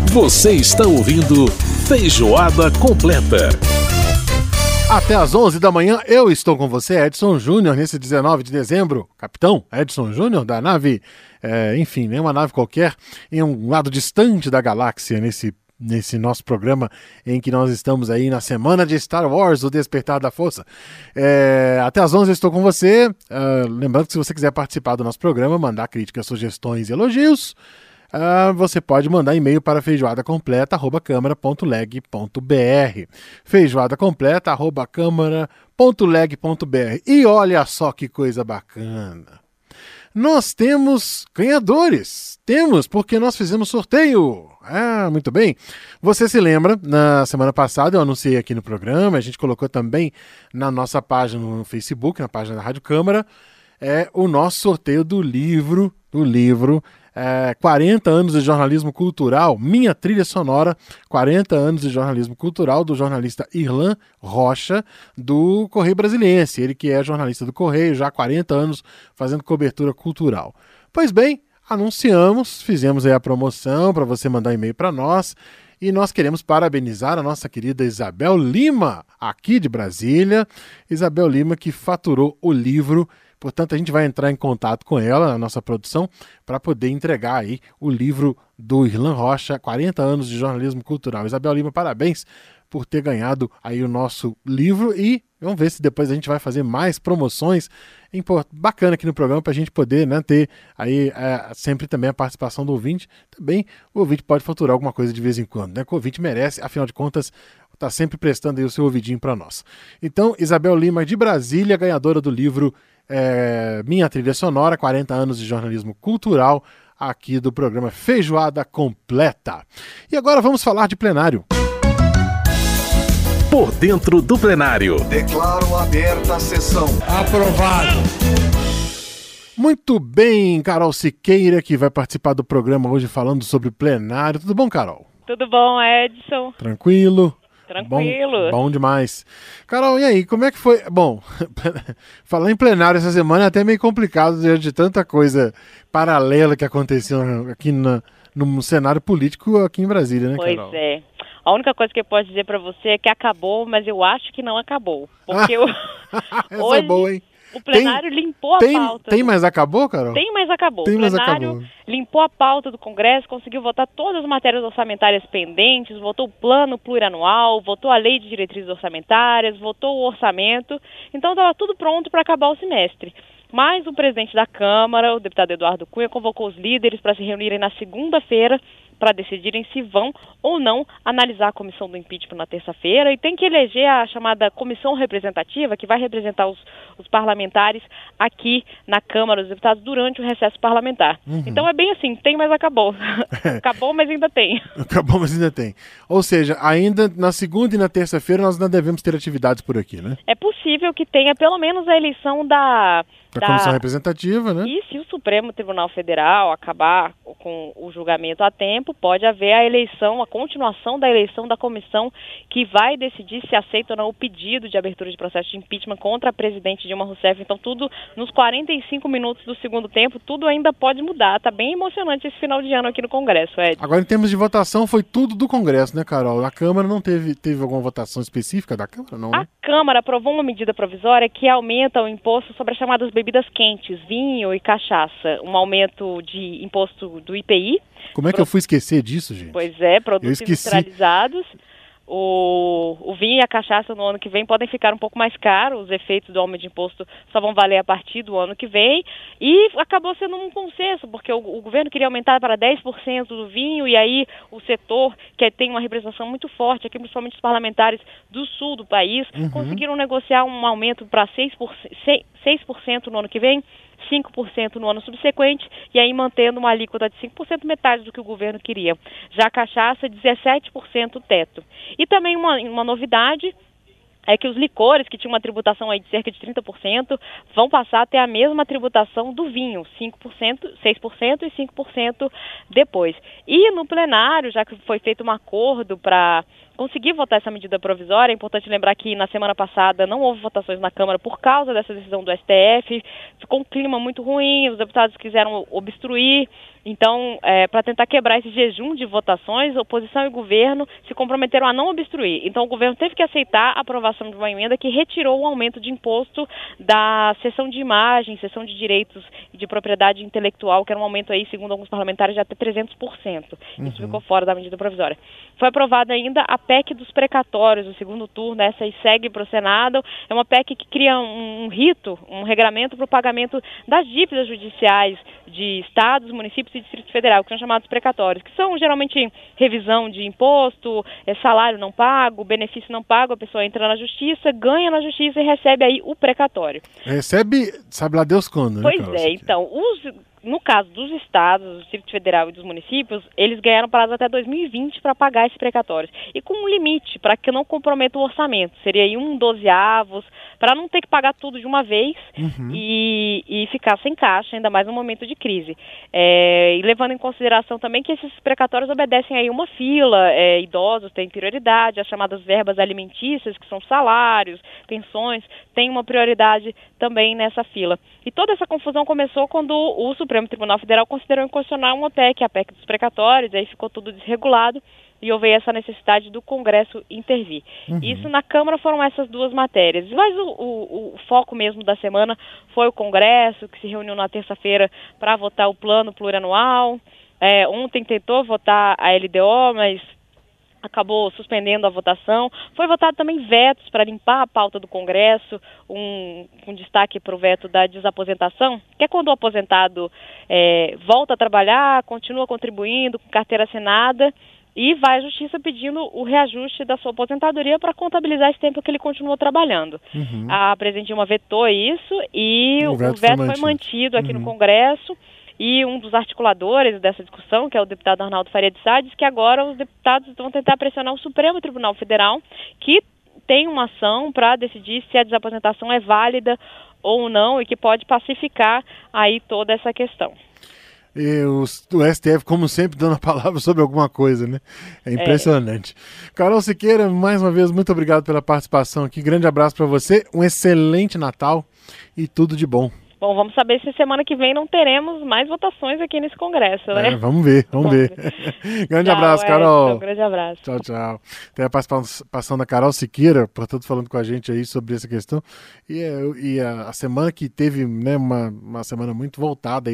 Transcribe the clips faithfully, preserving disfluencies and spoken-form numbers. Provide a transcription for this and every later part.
Você está ouvindo Feijoada Completa. Até às onze da manhã, eu estou com você, Edson Júnior, nesse dezenove de dezembro. Capitão Edson Júnior, da nave, é, enfim, nem uma nave qualquer, em um lado distante da galáxia, nesse, nesse nosso programa em que nós estamos aí na semana de Star Wars, o Despertar da Força. É, até às onze eu estou com você. Uh, lembrando que se você quiser participar do nosso programa, mandar críticas, sugestões e elogios, Uh, você pode mandar e-mail para feijoada completa arroba câmara ponto leg ponto br feijoada completa arroba câmara ponto leg ponto br. E olha só que coisa bacana, nós temos ganhadores, temos, porque nós fizemos sorteio. Ah, muito bem. Você se lembra, na semana passada eu anunciei aqui no programa, a gente colocou também na nossa página no Facebook, na página da Rádio Câmara, é o nosso sorteio do livro, do livro É, quarenta anos de jornalismo cultural, minha trilha sonora, quarenta anos de jornalismo cultural, do jornalista Irlan Rocha, do Correio Brasiliense, ele que é jornalista do Correio já há quarenta anos fazendo cobertura cultural. Pois bem, anunciamos, fizemos aí a promoção para você mandar e-mail para nós, e nós queremos parabenizar a nossa querida Isabel Lima, aqui de Brasília, Isabel Lima que faturou o livro. Portanto, a gente vai entrar em contato com ela, na nossa produção, para poder entregar aí o livro do Irlan Rocha, quarenta anos de jornalismo cultural. Isabel Lima, parabéns por ter ganhado aí o nosso livro e vamos ver se depois a gente vai fazer mais promoções bacana aqui no programa para a gente poder, né, ter aí é, sempre também a participação do ouvinte. Também o ouvinte pode faturar alguma coisa de vez em quando, né, que o ouvinte merece, afinal de contas, está sempre prestando aí o seu ouvidinho para nós. Então, Isabel Lima de Brasília, ganhadora do livro É, Minha Trilha Sonora, quarenta anos de jornalismo cultural, aqui do programa Feijoada Completa. E agora vamos falar de plenário. Por dentro do plenário. Declaro aberta a sessão. Aprovado. Muito bem, Carol Siqueira, que vai participar do programa hoje falando sobre plenário. Tudo bom, Carol? Tudo bom, Edson? Tranquilo? Tranquilo. Bom, bom demais. Carol, e aí, como é que foi? Bom, falar em plenário essa semana é até meio complicado diante de tanta coisa paralela que aconteceu aqui na, no cenário político aqui em Brasília, né, pois Carol? Pois é. A única coisa que eu posso dizer para você é que acabou, mas eu acho que não acabou. Porque eu... Essa hoje... é boa, hein? O plenário tem, limpou a tem, pauta. Tem do... mais acabou, Carol? Tem mais acabou. Tem o mais plenário acabou. limpou a pauta do Congresso, conseguiu votar todas as matérias orçamentárias pendentes, votou o plano plurianual, votou a lei de diretrizes orçamentárias, votou o orçamento. Então estava tudo pronto para acabar o semestre. Mas o presidente da Câmara, o deputado Eduardo Cunha, convocou os líderes para se reunirem na segunda-feira para decidirem se vão ou não analisar a comissão do impeachment na terça-feira, e tem que eleger a chamada comissão representativa, que vai representar os, os parlamentares aqui na Câmara dos Deputados durante o recesso parlamentar. Uhum. Então é bem assim, tem, mas acabou. Acabou, mas ainda tem. Acabou, mas ainda tem. Ou seja, ainda na segunda e na terça-feira nós ainda devemos ter atividades por aqui, né? É possível que tenha pelo menos a eleição da... Da comissão representativa, né? E se o Supremo Tribunal Federal acabar com o julgamento a tempo, pode haver a eleição, a continuação da eleição da comissão que vai decidir se aceita ou não o pedido de abertura de processo de impeachment contra a presidente Dilma Rousseff. Então tudo, nos quarenta e cinco minutos do segundo tempo, tudo ainda pode mudar. Tá bem emocionante esse final de ano aqui no Congresso, Ed. Agora, em termos de votação, foi tudo do Congresso, né, Carol? A Câmara não teve, teve alguma votação específica da Câmara, não, né? A Câmara aprovou uma medida provisória que aumenta o imposto sobre as chamadas bebidas quentes, vinho e cachaça, um aumento de imposto do I P I. Como é que Pro... eu fui esquecer disso, gente? Pois é, produtos industrializados. O, o vinho e a cachaça no ano que vem podem ficar um pouco mais caros, os efeitos do aumento de imposto só vão valer a partir do ano que vem, e acabou sendo um consenso, porque o, o governo queria aumentar para dez por cento do vinho, e aí o setor, que tem uma representação muito forte, aqui principalmente os parlamentares do sul do país, uhum. conseguiram negociar um aumento para seis por cento no ano que vem, cinco por cento no ano subsequente, e aí mantendo uma alíquota de cinco por cento, metade do que o governo queria. Já a cachaça, dezessete por cento o teto. E também uma, uma novidade é que os licores, que tinham uma tributação aí de cerca de trinta por cento, vão passar a ter a mesma tributação do vinho, cinco por cento, seis por cento e cinco por cento depois. E no plenário, já que foi feito um acordo para conseguir votar essa medida provisória. É importante lembrar que na semana passada não houve votações na Câmara por causa dessa decisão do S T F, ficou um clima muito ruim, os deputados quiseram obstruir. Então, é, para tentar quebrar esse jejum de votações, oposição e governo se comprometeram a não obstruir. Então, o governo teve que aceitar a aprovação de uma emenda que retirou o aumento de imposto da seção de imagem, seção de direitos e de propriedade intelectual, que era um aumento aí, segundo alguns parlamentares, de até trezentos por cento. Isso uhum. ficou fora da medida provisória. Foi aprovada ainda a P E C dos precatórios, o segundo turno, essa aí segue para o Senado. É uma P E C que cria um, um rito, um regramento para o pagamento das dívidas judiciais de estados, municípios e Distrito Federal, que são chamados precatórios, que são geralmente revisão de imposto, é, salário não pago, benefício não pago, a pessoa entra na justiça, ganha na justiça e recebe aí o precatório. Recebe, sabe lá Deus quando, né? Pois é, então, os... No caso dos estados, do Distrito Federal e dos municípios, eles ganharam prazo até dois mil e vinte para pagar esses precatórios. E com um limite, para que não comprometa o orçamento. Seria aí um dozeavos, para não ter que pagar tudo de uma vez uhum. e, e ficar sem caixa, ainda mais no momento de crise. É, e levando em consideração também que esses precatórios obedecem aí uma fila, é, idosos têm prioridade, as chamadas verbas alimentícias, que são salários, pensões, têm uma prioridade também nessa fila. E toda essa confusão começou quando o Supremo Tribunal Federal considerou inconstitucional uma P E C, a P E C dos precatórios, aí ficou tudo desregulado e houve essa necessidade do Congresso intervir. Uhum. Isso na Câmara foram essas duas matérias. Mas o, o, o foco mesmo da semana foi o Congresso, que se reuniu na terça-feira para votar o plano plurianual. É, ontem tentou votar a L D O, mas acabou suspendendo a votação. Foi votado também vetos para limpar a pauta do Congresso, um, um destaque para o veto da desaposentação, que é quando o aposentado é, volta a trabalhar, continua contribuindo com carteira assinada e vai à justiça pedindo o reajuste da sua aposentadoria para contabilizar esse tempo que ele continuou trabalhando. Uhum. A presidente Dilma vetou isso e o, o veto, veto foi mantido, foi mantido aqui uhum. no Congresso. E um dos articuladores dessa discussão, que é o deputado Arnaldo Faria de Sá, diz que agora os deputados vão tentar pressionar o Supremo Tribunal Federal, que tem uma ação para decidir se a desaposentação é válida ou não e que pode pacificar aí toda essa questão. E o, o S T F, como sempre, dando a palavra sobre alguma coisa, né? É impressionante. É. Carol Siqueira, mais uma vez, muito obrigado pela participação aqui. Grande abraço para você, um excelente Natal e tudo de bom. Bom, vamos saber se semana que vem não teremos mais votações aqui nesse Congresso, né? É, vamos ver, vamos ver. Grande tchau, abraço, Carol. Um grande abraço. Tchau, tchau. Tem a participação da Carol Siqueira, portanto, falando com a gente aí sobre essa questão. E, e a, a semana que teve, né, uma, uma semana muito voltada aí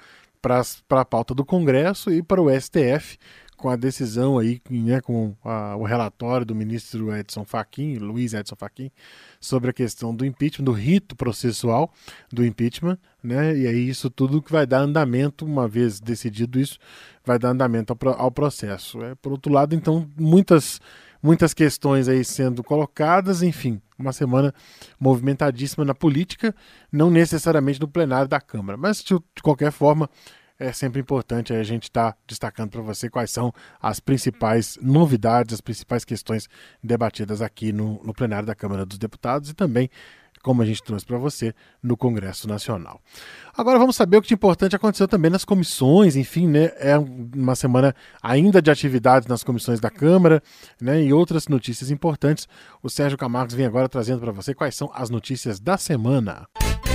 para a pauta do Congresso e para o S T F, com a decisão aí, né, com a, o relatório do ministro Edson Fachin, Luiz Edson Fachin, sobre a questão do impeachment, do rito processual do impeachment, né, e aí isso tudo que vai dar andamento, uma vez decidido isso, vai dar andamento ao, ao processo. É, por outro lado, então, muitas, muitas questões aí sendo colocadas, enfim, uma semana movimentadíssima na política, não necessariamente no plenário da Câmara, mas de, de qualquer forma, é sempre importante a gente estar tá destacando para você quais são as principais novidades, as principais questões debatidas aqui no, no plenário da Câmara dos Deputados e também, como a gente trouxe para você, no Congresso Nacional. Agora vamos saber o que de importante aconteceu também nas comissões, enfim, né? É uma semana ainda de atividades nas comissões da Câmara, né? E outras notícias importantes. O Sérgio Camargo vem agora trazendo para você quais são as notícias da semana.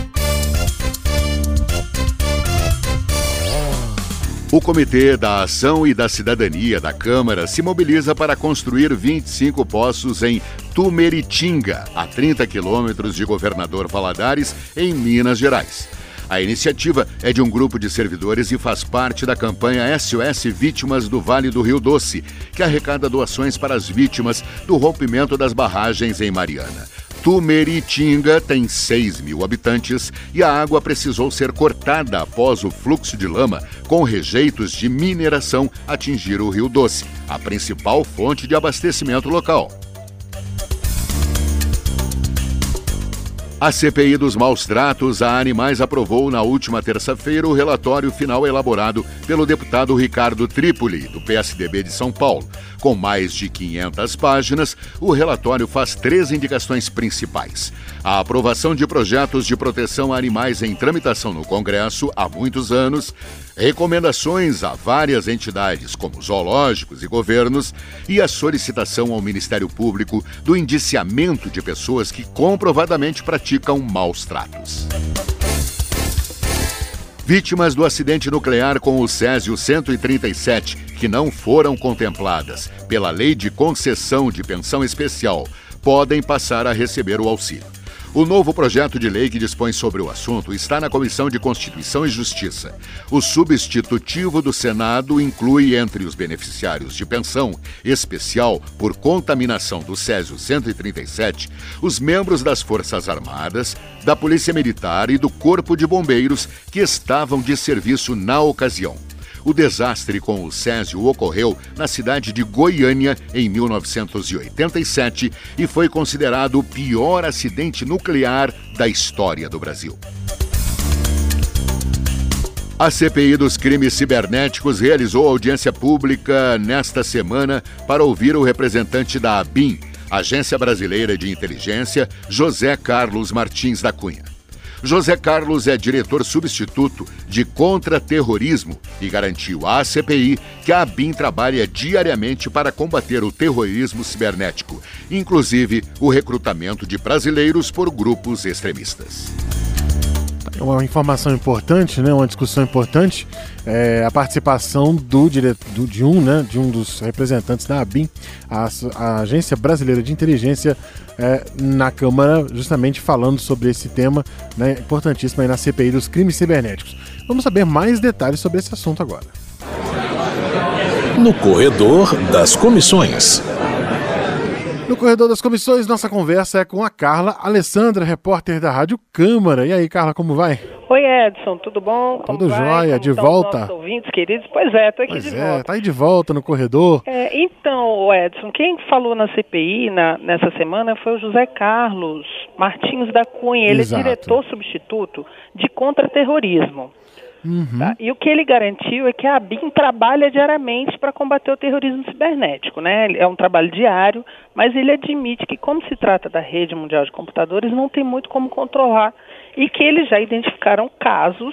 O Comitê da Ação e da Cidadania da Câmara se mobiliza para construir vinte e cinco poços em Tumeritinga, a trinta quilômetros de Governador Valadares, em Minas Gerais. A iniciativa é de um grupo de servidores e faz parte da campanha S O S Vítimas do Vale do Rio Doce, que arrecada doações para as vítimas do rompimento das barragens em Mariana. Tumeritinga tem seis mil habitantes e a água precisou ser cortada após o fluxo de lama com rejeitos de mineração atingir o Rio Doce, a principal fonte de abastecimento local. A C P I dos maus tratos a animais aprovou na última terça-feira o relatório final elaborado pelo deputado Ricardo Trípoli, do P S D B de São Paulo. Com mais de quinhentas páginas, o relatório faz três indicações principais. A aprovação de projetos de proteção a animais em tramitação no Congresso há muitos anos, recomendações a várias entidades, como zoológicos e governos, e a solicitação ao Ministério Público do indiciamento de pessoas que comprovadamente praticam maus tratos. Vítimas do acidente nuclear com o Césio cento e trinta e sete, que não foram contempladas pela Lei de Concessão de Pensão Especial, podem passar a receber o auxílio. O novo projeto de lei que dispõe sobre o assunto está na Comissão de Constituição e Justiça. O substitutivo do Senado inclui entre os beneficiários de pensão especial por contaminação do Césio cento e trinta e sete os membros das Forças Armadas, da Polícia Militar e do Corpo de Bombeiros que estavam de serviço na ocasião. O desastre com o Césio ocorreu na cidade de Goiânia em mil novecentos e oitenta e sete e foi considerado o pior acidente nuclear da história do Brasil. A C P I dos crimes cibernéticos realizou audiência pública nesta semana para ouvir o representante da ABIN, Agência Brasileira de Inteligência, José Carlos Martins da Cunha. José Carlos é diretor substituto de contra-terrorismo e garantiu à C P I que a ABIN trabalha diariamente para combater o terrorismo cibernético, inclusive o recrutamento de brasileiros por grupos extremistas. Uma informação importante, né? Uma discussão importante, é a participação do, do, de, um, né? de um dos representantes da ABIN, a, a Agência Brasileira de Inteligência, é, na Câmara, justamente falando sobre esse tema, né? Importantíssimo aí na C P I dos crimes cibernéticos. Vamos saber mais detalhes sobre esse assunto agora. No corredor das comissões. No corredor das comissões, nossa conversa é com a Carla Alessandra, repórter da Rádio Câmara. E aí, Carla, como vai? Oi, Edson, tudo bom? Como tudo vai? jóia, como de estão volta. Os nossos ouvintes queridos? Pois é, tô aqui pois de é, volta. Tá aí de volta no corredor. É, então, Edson, quem falou na C P I na, nessa semana foi o José Carlos Martins da Cunha. Ele Exato. é diretor substituto de contra-terrorismo. Uhum. Tá? E o que ele garantiu é que a ABIN trabalha diariamente para combater o terrorismo cibernético, né? É um trabalho diário, mas ele admite que, como se trata da rede mundial de computadores, não tem muito como controlar e que eles já identificaram casos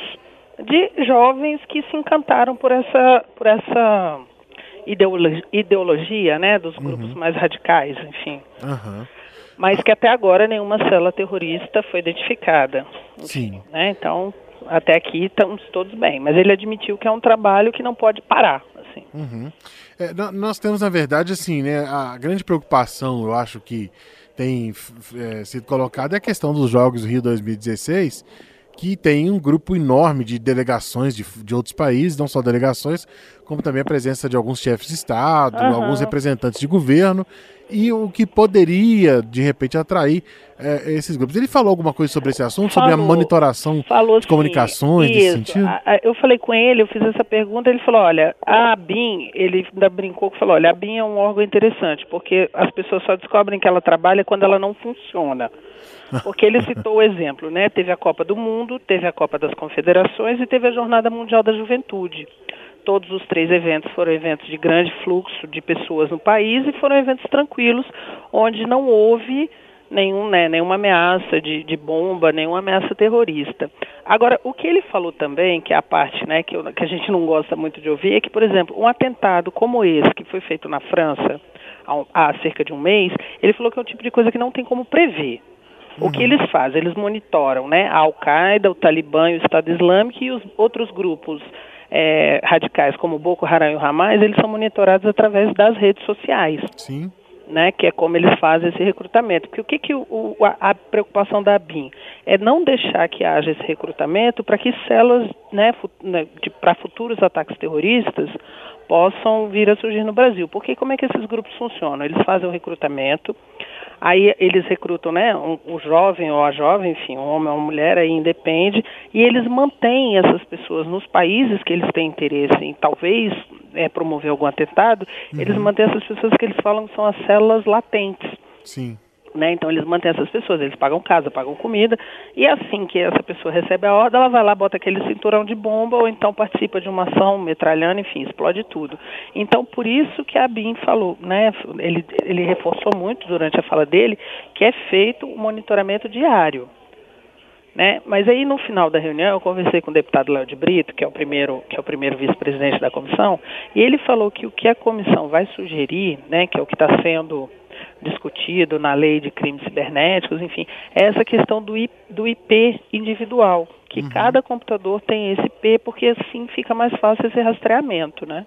de jovens que se encantaram por essa, por essa ideologia, ideologia, né? Dos grupos uhum. mais radicais, enfim. Uhum. Mas que até agora nenhuma célula terrorista foi identificada. Sim. Né? Então, até aqui estamos todos bem, mas ele admitiu que é um trabalho que não pode parar. Assim. Uhum. É, nós temos, na verdade, assim, né, a grande preocupação, eu acho que tem é, sido colocada é a questão dos Jogos do Rio dois mil e dezesseis, que tem um grupo enorme de delegações de, de outros países, não só delegações, como também a presença de alguns chefes de Estado, uhum. alguns representantes de governo, e o que poderia, de repente, atrair é, esses grupos. Ele falou alguma coisa sobre esse assunto, falou, sobre a monitoração falou, de comunicações sim, nesse isso. sentido? A, a, eu falei com ele, eu fiz essa pergunta, ele falou, olha, a ABIN, ele ainda brincou que falou, olha, a ABIN é um órgão interessante, porque as pessoas só descobrem que ela trabalha quando ela não funciona. Porque ele citou o exemplo, né? Teve a Copa do Mundo, teve a Copa das Confederações e teve a Jornada Mundial da Juventude. Todos os três eventos foram eventos de grande fluxo de pessoas no país e foram eventos tranquilos, onde não houve nenhum, né, nenhuma ameaça de, de bomba, nenhuma ameaça terrorista. Agora, o que ele falou também, que é a parte, né, que, eu, que a gente não gosta muito de ouvir, é que, por exemplo, um atentado como esse, que foi feito na França há, há cerca de um mês, ele falou que é o tipo de coisa que não tem como prever. O que eles fazem? Eles monitoram, né, a Al-Qaeda, o Talibã e o Estado Islâmico e os outros grupos é, radicais, como o Boko Haram e o Hamas, eles são monitorados através das redes sociais. Sim. Né, que é como eles fazem esse recrutamento. Porque o que, que o, o, a, a preocupação da ABIN é não deixar que haja esse recrutamento para que células, né, né, para futuros ataques terroristas possam vir a surgir no Brasil. Porque como é que esses grupos funcionam? Eles fazem o recrutamento, aí eles recrutam, né, um, o jovem ou a jovem, enfim, um homem ou uma mulher, aí independe, e eles mantêm essas pessoas nos países que eles têm interesse em talvez é, promover algum atentado, uhum. eles mantêm essas pessoas que eles falam que são as células latentes. Sim. Né? Então eles mantêm essas pessoas, eles pagam casa, pagam comida, e assim que essa pessoa recebe a ordem, ela vai lá, bota aquele cinturão de bomba, ou então participa de uma ação metralhando, enfim, explode tudo. Então, por isso que a ABIN falou, né, ele, ele reforçou muito durante a fala dele, que é feito um monitoramento diário. Né? Mas aí no final da reunião eu conversei com o deputado Léo de Brito, que é o primeiro, que é o primeiro vice-presidente da comissão, e ele falou que o que a comissão vai sugerir, né, que é o que está sendo discutido na lei de crimes cibernéticos, enfim, é essa questão do, I, do I P individual, que uhum. cada computador tem esse I P, porque assim fica mais fácil esse rastreamento, né?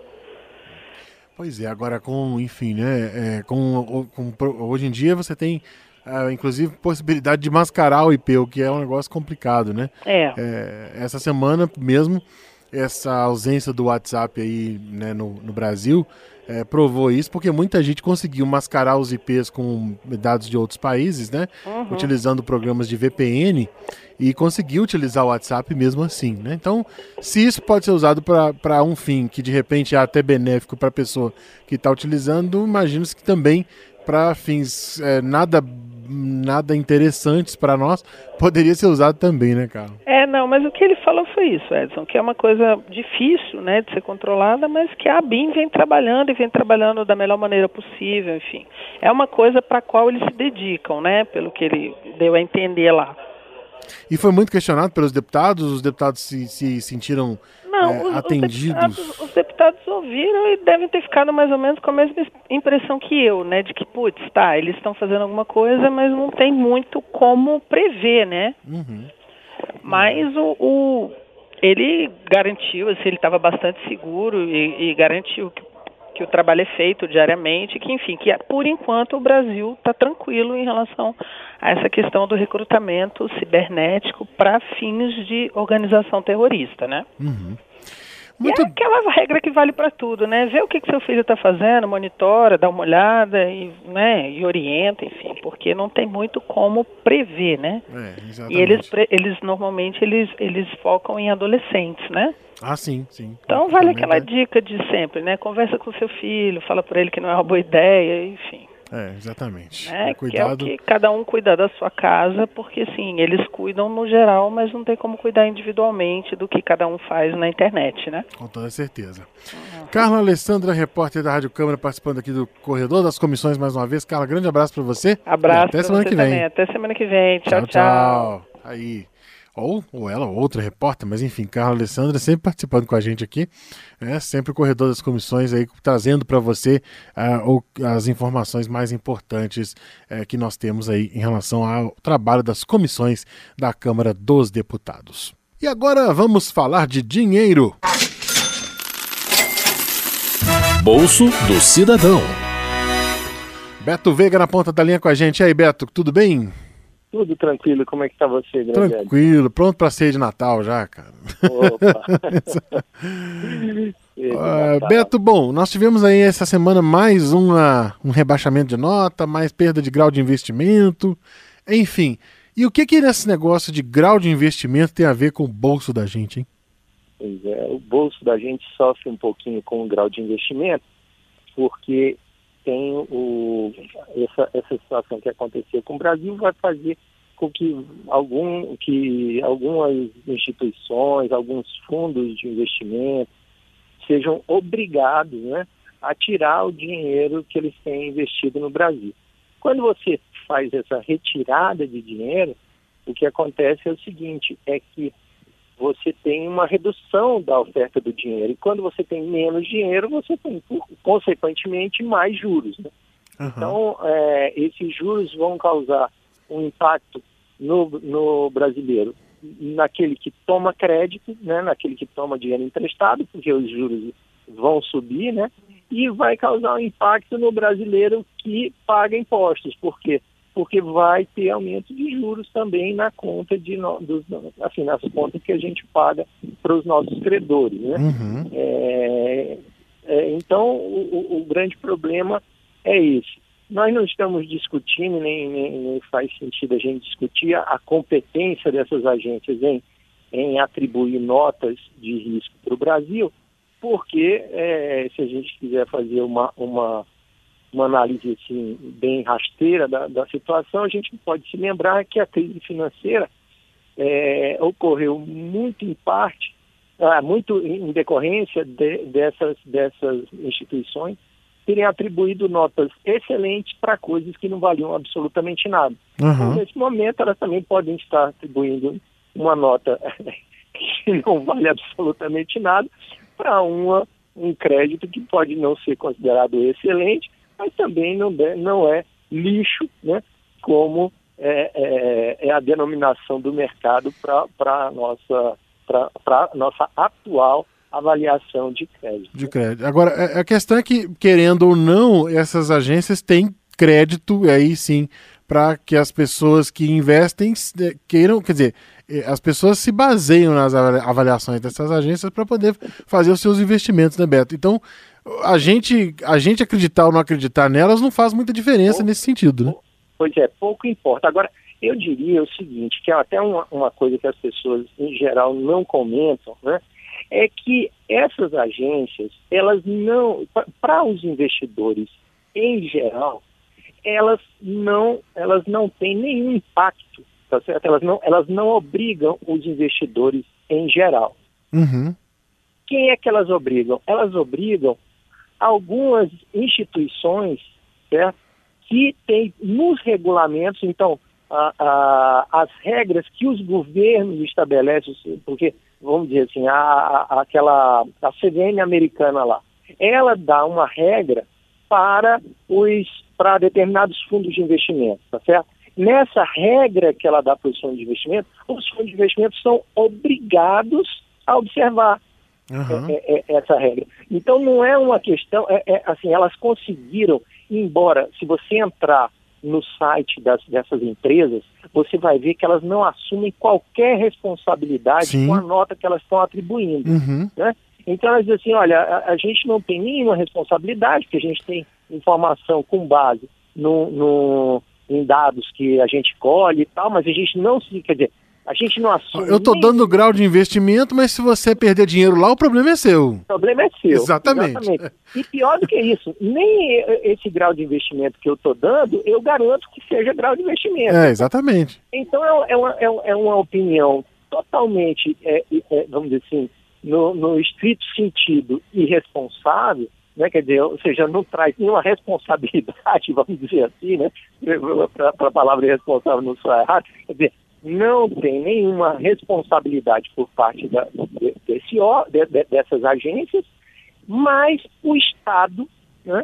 Pois é, agora com, enfim, né, é, com, com, hoje em dia você tem Uh, inclusive possibilidade de mascarar o I P, o que é um negócio complicado, né? É. É, essa semana mesmo, essa ausência do WhatsApp aí, né, no, no Brasil é, provou isso, porque muita gente conseguiu mascarar os I Ps com dados de outros países, né? Uhum. Utilizando programas de V P N e conseguiu utilizar o WhatsApp mesmo assim, né? Então, se isso pode ser usado para um fim que de repente é até benéfico para a pessoa que está utilizando, imagino-se que também para fins é, nada nada interessantes para nós, poderia ser usado também, né, cara? É, não, mas o que ele falou foi isso, Edson, que é uma coisa difícil, né, de ser controlada, mas que a ABIN vem trabalhando e vem trabalhando da melhor maneira possível, enfim. É uma coisa para a qual eles se dedicam, né, pelo que ele deu a entender lá. E foi muito questionado pelos deputados, os deputados se, se sentiram Não, é, os, atendidos? Os deputados, os deputados ouviram e devem ter ficado mais ou menos com a mesma impressão que eu, né? De que, putz, tá, eles estão fazendo alguma coisa, mas não tem muito como prever, né? Uhum. Mas o, o, ele garantiu, assim, ele estava bastante seguro e, e garantiu que, que o trabalho é feito diariamente, que, enfim, que por enquanto o Brasil está tranquilo em relação a essa questão do recrutamento cibernético para fins de organização terrorista, né? Uhum. Muito... E é aquela regra que vale para tudo, né? Vê o que, que seu filho está fazendo, monitora, dá uma olhada e, né, e orienta, enfim, porque não tem muito como prever, né? É, exatamente. E eles, eles normalmente eles, eles focam em adolescentes, né? Ah, sim, sim. Então vale aquela dica de sempre, né? Conversa com seu filho, fala para ele que não é uma boa ideia, enfim. É, exatamente. É, Cuidado. Que é o que cada um cuida da sua casa, porque sim, eles cuidam no geral, mas não tem como cuidar individualmente do que cada um faz na internet, né? Com toda certeza. Uhum. Carla Alessandra, repórter da Rádio Câmara, participando aqui do Corredor das Comissões mais uma vez. Carla, grande abraço para você. Abraço. Até semana que vem. Também. Até semana que vem. Tchau, tchau. Tchau. tchau. Aí. Ou, ou ela, ou outra repórter, mas enfim, Carla Alessandra sempre participando com a gente aqui, né? Sempre o Corredor das Comissões aí, trazendo para você uh, as informações mais importantes uh, que nós temos aí em relação ao trabalho das comissões da Câmara dos Deputados. E agora vamos falar de dinheiro. Bolso do Cidadão. Beto Veiga na ponta da linha com a gente. E aí, Beto, tudo bem? Tudo tranquilo, como é que tá você, grande? Tranquilo, pronto para ceia de Natal já, cara. Opa! uh, Beto, bom, nós tivemos aí essa semana mais uma, um rebaixamento de nota, mais perda de grau de investimento, enfim. E o que que nesse negócio de grau de investimento tem a ver com o bolso da gente, hein? Pois é, o bolso da gente sofre um pouquinho com o grau de investimento, porque tem o, essa, essa situação que aconteceu com o Brasil vai fazer com que, algum, que algumas instituições, alguns fundos de investimento sejam obrigados, né, a tirar o dinheiro que eles têm investido no Brasil. Quando você faz essa retirada de dinheiro, o que acontece é o seguinte, é que você tem uma redução da oferta do dinheiro. E quando você tem menos dinheiro, você tem, consequentemente, mais juros, né? Uhum. Então, é, esses juros vão causar um impacto no, no brasileiro, naquele que toma crédito, né? Naquele que toma dinheiro emprestado, porque os juros vão subir, né? E vai causar um impacto no brasileiro que paga impostos. Por quê? Porque vai ter aumento de juros também na conta de no, dos, assim, nas contas que a gente paga para os nossos credores, né? Uhum. É, é, então, o, o grande problema é esse. Nós não estamos discutindo, nem, nem, nem faz sentido a gente discutir a, a competência dessas agências em, em atribuir notas de risco para o Brasil, porque é, se a gente quiser fazer uma... uma uma análise assim, bem rasteira da, da situação, a gente pode se lembrar que a crise financeira é, ocorreu muito em parte, ah, muito em decorrência de, dessas, dessas instituições terem atribuído notas excelentes para coisas que não valiam absolutamente nada. Uhum. Então, nesse momento, elas também podem estar atribuindo uma nota que não vale absolutamente nada para uma um crédito que pode não ser considerado excelente, mas também não, de, não é lixo, né, como é, é, é a denominação do mercado para a nossa, para nossa atual avaliação de crédito. De crédito. Agora, a questão é que, querendo ou não, essas agências têm crédito, aí sim, para que as pessoas que investem queiram, quer dizer, as pessoas se baseiam nas avaliações dessas agências para poder fazer os seus investimentos, né, Beto? Então, a gente, a gente acreditar ou não acreditar nelas não faz muita diferença pouco, nesse sentido, né? Pois é, pouco importa. Agora, eu diria o seguinte, que é até uma, uma coisa que as pessoas, em geral, não comentam, né? É que essas agências, elas não, para os investidores em geral, elas não, elas não têm nenhum impacto, tá certo? Elas não, elas não obrigam os investidores em geral. Uhum. Quem é que elas obrigam? Elas obrigam algumas instituições, certo? Que têm nos regulamentos, então, a, a, as regras que os governos estabelecem, porque, vamos dizer assim, a, a, aquela, a C V M americana lá, ela dá uma regra para os para determinados fundos de investimento, tá certo? Nessa regra que ela dá para os fundos de investimento, os fundos de investimento são obrigados a observar uhum. é, é, essa regra. Então não é uma questão, é, é, assim, elas conseguiram, embora se você entrar no site das, dessas empresas, você vai ver que elas não assumem qualquer responsabilidade Sim. com a nota que elas estão atribuindo, uhum. né? Então elas dizem assim, olha, a, a gente não tem nenhuma responsabilidade, porque a gente tem informação com base no, no, em dados que a gente colhe e tal, mas a gente não se, quer dizer, a gente não assume... Eu estou nem... dando grau de investimento, mas se você perder dinheiro lá, o problema é seu. O problema é seu. Exatamente. Exatamente. E pior do que isso, nem esse grau de investimento que eu estou dando, eu garanto que seja grau de investimento. É, exatamente. Então é, é, uma, é uma opinião totalmente, é, é, vamos dizer assim, no, no estrito sentido irresponsável, né? Quer dizer, ou seja, não traz nenhuma responsabilidade, vamos dizer assim, né? Para a palavra irresponsável não soar errado, quer dizer, não tem nenhuma responsabilidade por parte da, de, desse, de, de, dessas agências, mas o Estado, né,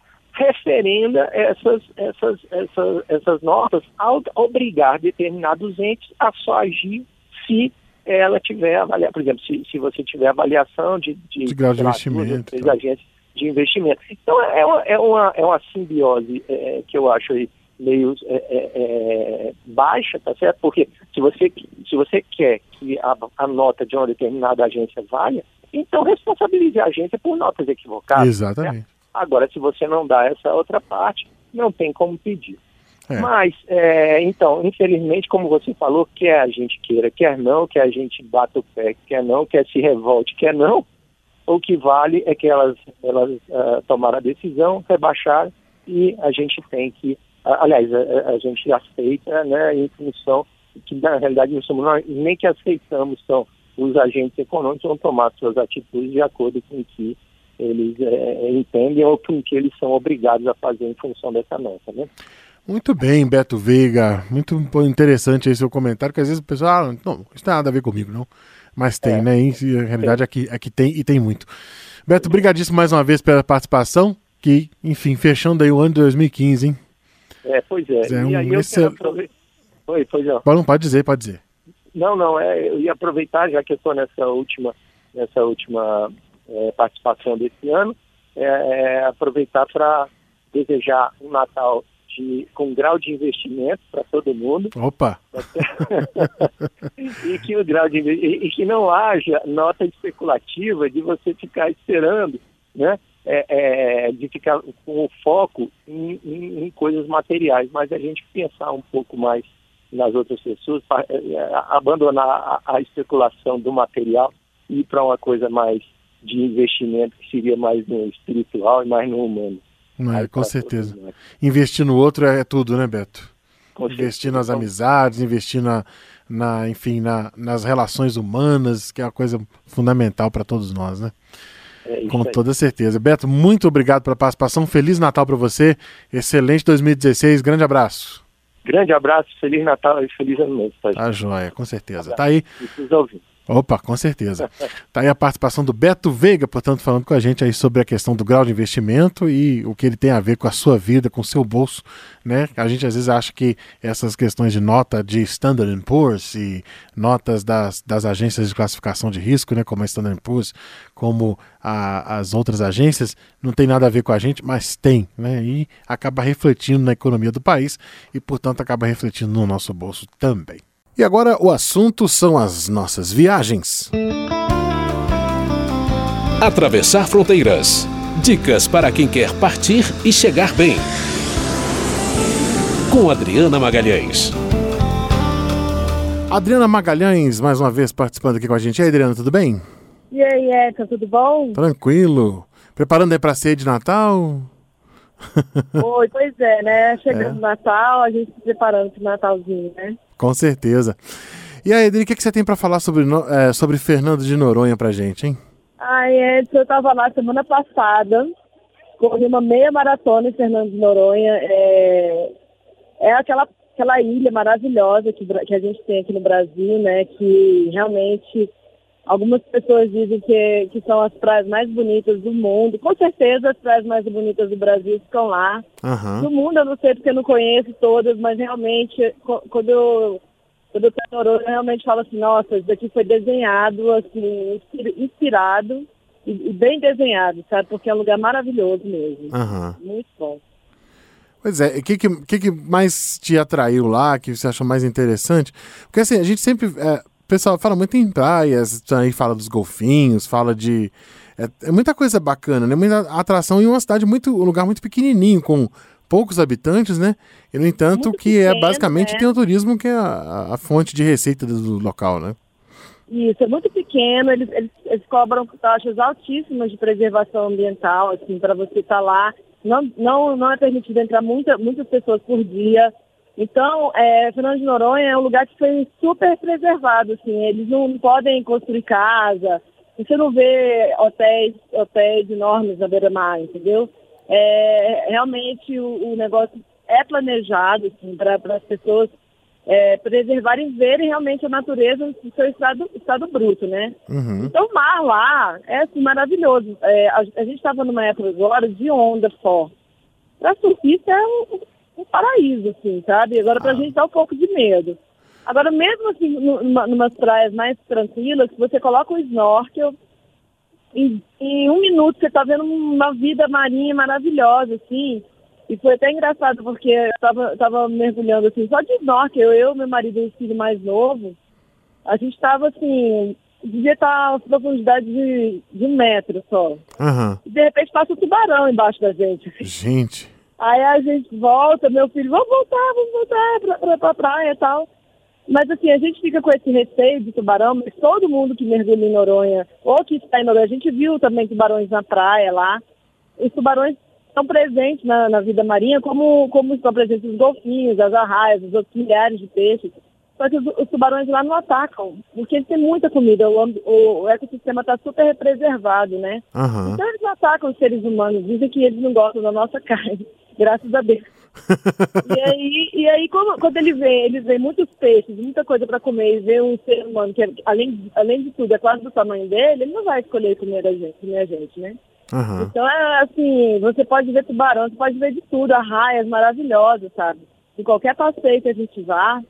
referenda essas, essas, essas, essas notas ao obrigar determinados entes a só agir se ela tiver avaliação, por exemplo, se, se você tiver avaliação de, de, de grau de lá, investimento, duas, agências de investimento. Então é uma, é uma, é uma simbiose é, que eu acho aí meio é, é, é, baixa, tá certo? Porque se você, se você quer que a, a nota de uma determinada agência valha, então responsabilize a agência por notas equivocadas. Exatamente. Né? Agora, se você não dá essa outra parte, não tem como pedir. É. Mas, é, então, infelizmente, como você falou, quer a gente queira, quer não, quer a gente bata o pé, quer não, quer se revolte, quer não, o que vale é que elas, elas uh, tomaram a decisão, rebaixaram, e a gente tem que, uh, aliás, a, a gente aceita, né, em função que, na realidade, não somos nós, nem que aceitamos, são os agentes econômicos vão tomar suas atitudes de acordo com o que eles é, entendem ou com o que eles são obrigados a fazer em função dessa nota, né? Muito bem, Beto Veiga. Muito interessante aí seu comentário, que às vezes o pessoal, ah, não, isso não tem nada a ver comigo, não. Mas tem, é. né? E a realidade é que, é que tem e tem muito. Beto, brigadíssimo mais uma vez pela participação, que, enfim, fechando aí o ano de dois mil e quinze, hein? É, pois é. é um e aí eu excel... quero aproveitar... Oi, pois é. Pode, pode dizer, pode dizer. Não, não, é, eu ia aproveitar, já que eu estou nessa última, nessa última é, participação desse ano, é, é, aproveitar para desejar um Natal de, com grau de investimento para todo mundo. Opa! e, que o grau de, e, e que não haja nota especulativa de você ficar esperando, né? É, é, de ficar com o foco em, em, em coisas materiais, mas a gente pensar um pouco mais nas outras pessoas, pra, é, abandonar a, a especulação do material e ir para uma coisa mais de investimento que seria mais no espiritual e mais no humano. É, com certeza. Investir no outro é tudo, né, Beto? Com investir certeza. Nas amizades, investir na, na enfim, na, nas relações humanas, que é uma coisa fundamental para todos nós, né? É com toda certeza. Beto, muito obrigado pela participação. Feliz Natal para você. Excelente dois mil e dezesseis. Grande abraço. Grande abraço, Feliz Natal e Feliz Ano Novo. Tá, tá joia, com certeza. Tá aí. ouvindo. Opa, com certeza. Tá aí a participação do Beto Veiga, portanto, falando com a gente aí sobre a questão do grau de investimento e o que ele tem a ver com a sua vida, com o seu bolso, né? A gente às vezes acha que essas questões de nota de Standard and Poor's e notas das, das agências de classificação de risco, né, como a Standard and Poor's, como a, as outras agências, não tem nada a ver com a gente, mas tem, né? E acaba refletindo na economia do país e, portanto, acaba refletindo no nosso bolso também. E agora o assunto são as nossas viagens. Atravessar fronteiras. Dicas para quem quer partir e chegar bem. Com Adriana Magalhães. Adriana Magalhães, mais uma vez participando aqui com a gente. E aí, Adriana, tudo bem? E aí, Edson, tudo bom? Tranquilo. Preparando aí para a ceia de Natal? Oi, pois é, né? Chegando o é. Natal, a gente se preparando para o Natalzinho, né? Com certeza. E aí, Adri, o que, que você tem para falar sobre, é, sobre Fernando de Noronha pra gente, hein? Ai, Edson, eu estava lá semana passada, corri uma meia maratona em Fernando de Noronha. É, é aquela, aquela ilha maravilhosa que, que a gente tem aqui no Brasil, né? Que realmente algumas pessoas dizem que, que são as praias mais bonitas do mundo. Com certeza as praias mais bonitas do Brasil ficam lá. Uhum. Do mundo eu não sei porque eu não conheço todas, mas realmente quando eu, quando eu tô em Noronha, eu realmente falo assim, nossa, isso daqui foi desenhado, assim, inspirado e, e bem desenhado, sabe? Porque é um lugar maravilhoso mesmo. Uhum. Muito bom. Pois é, o que, que, que, que mais te atraiu lá, que você achou mais interessante? Porque assim, a gente sempre... É... O pessoal fala muito em praias, aí fala dos golfinhos, fala de... É, é muita coisa bacana, né? Muita atração em uma cidade muito... Um lugar muito pequenininho, com poucos habitantes, né? E, no entanto, muito que pequeno, é basicamente né? Tem o turismo que é a, a fonte de receita do local, né? Isso, é muito pequeno, eles, eles, eles cobram taxas altíssimas de preservação ambiental, assim, para você estar tá lá. Não, não, não é permitido entrar muita, muitas pessoas por dia. Então, é, Fernando de Noronha é um lugar que foi super preservado, assim, eles não podem construir casa, você não vê hotéis, hotéis enormes na beira-mar, entendeu? É, realmente o, o negócio é planejado, assim, para as pessoas é, preservarem, verem realmente a natureza no seu estado, estado bruto, né? Uhum. Então, o mar lá é assim, maravilhoso. É, a, a gente estava numa época agora de onda forte. Para surfista é um... um paraíso, assim, sabe? Agora pra ah. gente dá um pouco de medo. Agora, mesmo assim, numa, numas praias mais tranquilas, você coloca o snorkel, em, em um minuto você tá vendo uma vida marinha maravilhosa, assim. E foi até engraçado, porque eu tava, tava mergulhando, assim, só de snorkel, eu, meu marido e o filho mais novo, a gente tava, assim, devia estar a profundidade de, de um metro só. Uhum. E, de repente, passa um tubarão embaixo da gente. Assim. Gente... Aí a gente volta, meu filho, vamos voltar, vamos voltar pra, pra, pra praia e tal. Mas assim, a gente fica com esse receio de tubarão, mas todo mundo que mergulha em Noronha, ou que está em Noronha, a gente viu também tubarões na praia lá. Os tubarões estão presentes na, na vida marinha, como, como estão presentes os golfinhos, as arraias, os outros milhares de peixes. Só que os, os tubarões lá não atacam, porque eles têm muita comida, o, o, o ecossistema está super preservado, né? Uhum. Então eles não atacam os seres humanos, dizem que eles não gostam da nossa carne. Graças a Deus. e aí, e aí quando, quando ele vê, eles veem muitos peixes, muita coisa para comer, e vê um ser humano que, além, além de tudo, é quase do tamanho dele, ele não vai escolher comer a gente, comer a gente, né? Uhum. Então, é assim, você pode ver tubarão, você pode ver de tudo, arraias maravilhosas, sabe? Em qualquer passeio que a gente vá,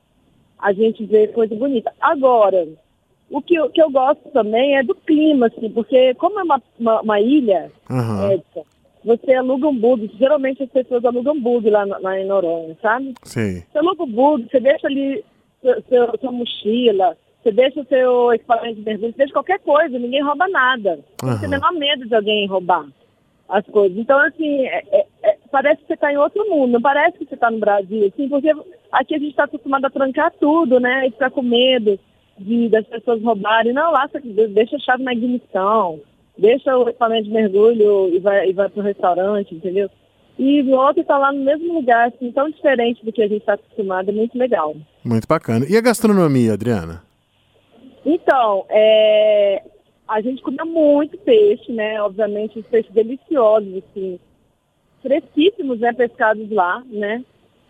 a gente vê coisa bonita. Agora, o que eu, que eu gosto também é do clima, assim, porque como é uma, uma, uma ilha, uhum. Edson, você aluga um bug, geralmente as pessoas alugam bug lá, lá em Noronha, sabe? Sim. Você aluga o bug, você deixa ali seu, seu, sua mochila, você deixa o seu equipamento de mergulho, você deixa qualquer coisa, ninguém rouba nada. Uhum. Não tem o menor medo de alguém roubar as coisas. Então, assim, é, é, é, parece que você está em outro mundo, não parece que você está no Brasil, assim, porque aqui a gente está acostumado a trancar tudo, né? E ficar com medo de, das pessoas roubarem. Não, lá você deixa a chave na ignição, deixa o equipamento de mergulho e vai, e vai pro restaurante, entendeu? E o outro está lá no mesmo lugar, assim, tão diferente do que a gente está acostumado, é muito legal. Muito bacana. E a gastronomia, Adriana? Então, é, a gente comia muito peixe, né? Obviamente, os peixes deliciosos, assim, fresquíssimos, né? Pescados lá, né?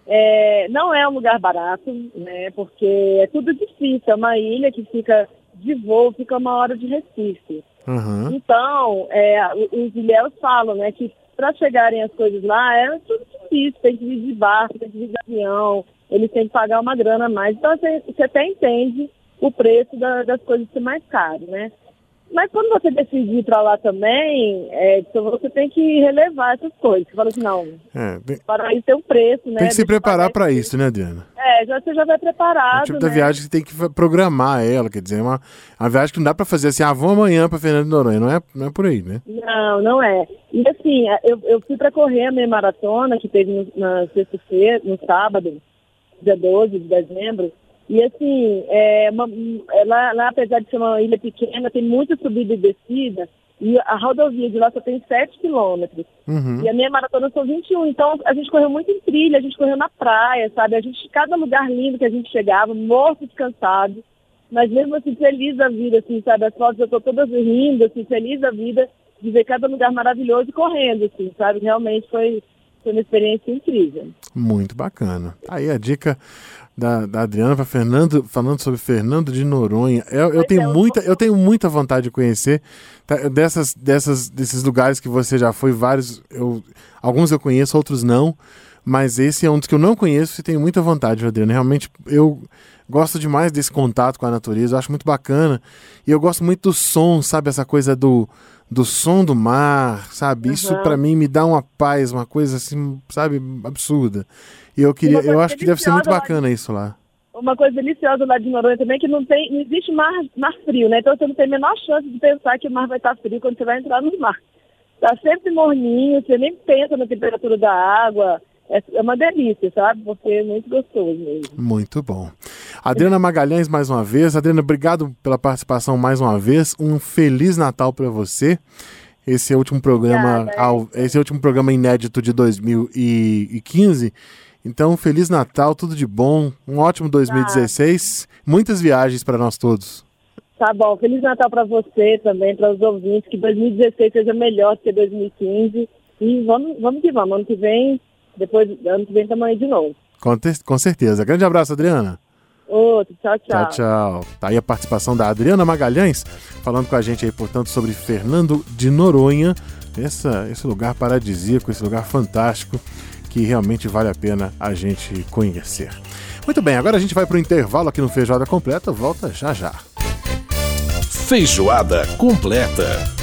É, não é um lugar barato, né? Porque é tudo difícil. É uma ilha que fica de voo, fica uma hora de Recife. Uhum. Então, é, os ilhéus falam, né, que para chegarem as coisas lá é tudo difícil. Tem que vir de barco, tem que vir de avião, eles têm que pagar uma grana a mais. Então, você, você até entende o preço da, das coisas ser mais caro, né? Mas quando você decidir ir para lá também, é, então você tem que relevar essas coisas. Você fala assim, não, É, tem, para isso tem um preço, né? tem que se Deixa eu preparar pagar para esse isso, né, Adriana? É, já, você já vai É preparado, o tipo né? da viagem que você tem que fa- programar ela, quer dizer, é uma, uma viagem que não dá para fazer assim, ah, vamos amanhã para Fernando de Noronha, não é, não é por aí, né? Não, não é. E assim, eu, eu fui para correr a minha maratona, que teve no, na sexta-feira, no sábado, dia doze de dezembro. E assim, é uma, é lá, lá, apesar de ser uma ilha pequena, tem muita subida e descida. E a rodovia de lá só tem sete quilômetros. Uhum. E a minha maratona são vinte e um. Então a gente correu muito em trilha, a gente correu na praia, sabe? A gente, cada lugar lindo que a gente chegava, morto de cansado. Mas mesmo assim, feliz da vida, assim, sabe? As fotos eu tô todas rindo, assim, feliz da vida de ver cada lugar maravilhoso e correndo, assim, sabe? Realmente foi, foi uma experiência incrível. Muito bacana. Aí a dica da, da Adriana para Fernando, falando sobre Fernando de Noronha. Eu, eu, tenho, é, eu muita, eu tenho muita vontade de conhecer tá, dessas, dessas, desses lugares que você já foi, vários, eu, alguns eu conheço, outros não, mas esse é um dos que eu não conheço e tenho muita vontade, Adriana. Realmente, eu gosto demais desse contato com a natureza, eu acho muito bacana. E eu gosto muito do som, sabe? Essa coisa do, do som do mar, sabe? Isso Uhum. para mim me dá uma paz, uma coisa assim, sabe? Absurda. E eu queria, Uma coisa eu acho que deve ser muito deliciosa lá bacana isso lá. Uma coisa deliciosa lá de Noronha também é que não, tem, não existe mar, mar frio, né? Então você não tem a menor chance de pensar que o mar vai estar frio quando você vai entrar no mar. Tá sempre morninho, você nem pensa na temperatura da água. É, é uma delícia, sabe? Porque é muito gostoso mesmo. Muito bom. Adriana Magalhães, mais uma vez. Adriana, obrigado pela participação mais uma vez. Um Feliz Natal para você. Esse é o último programa, Obrigada, ao, esse é o último programa inédito de dois mil e quinze. Então, Feliz Natal, tudo de bom. Um ótimo dois mil e dezesseis. Muitas viagens para nós todos. Tá bom. Feliz Natal para você também, para os ouvintes. Que dois mil e dezesseis seja melhor do que dois mil e quinze. E vamos, vamos que vamos. Ano que vem, depois, ano que vem estamos aí de novo. Com, te- com certeza. Grande abraço, Adriana. Outro. Tchau, tchau. Tchau, tchau. Tá aí a participação da Adriana Magalhães, falando com a gente aí, portanto, sobre Fernando de Noronha, essa, esse lugar paradisíaco, esse lugar fantástico, que realmente vale a pena a gente conhecer. Muito bem, agora a gente vai para o intervalo aqui no Feijoada Completa, volta já já. Feijoada Completa.